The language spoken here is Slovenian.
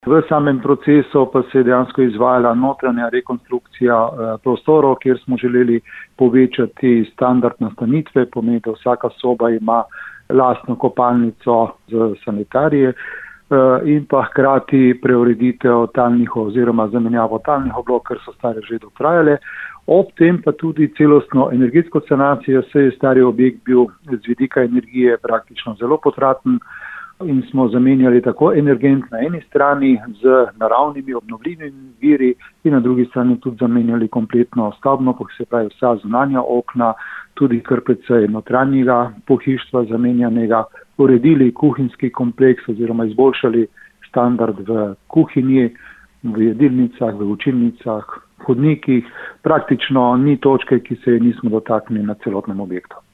V samem procesu pa se je dejansko izvajala notranja rekonstrukcija prostorov, kjer smo želeli povečati standard nastanitve, pomeni, da vsaka soba ima lastno kopalnico z sanitarije in pa hkrati preureditev talnih oziroma zamenjavo talnih oblog, ker so stare že dotrajale. Ob tem pa tudi celostno energetsko sanacijo, saj je stari objekt bil z vidika energije praktično zelo potraten in smo zamenjali tako energent na eni strani z naravnimi obnovljivimi viri in na drugi strani tudi zamenjali kompletno stavbno, se pravi vsa zunanja okna, tudi kar precej notranjega pohištva zamenjanega, uredili kuhinjski kompleks oziroma izboljšali standard v kuhinji, v jedilnicah, v učilnicah, hodnikih. Praktično ni točke, ki se je nismo dotaknili na celotnem objektu.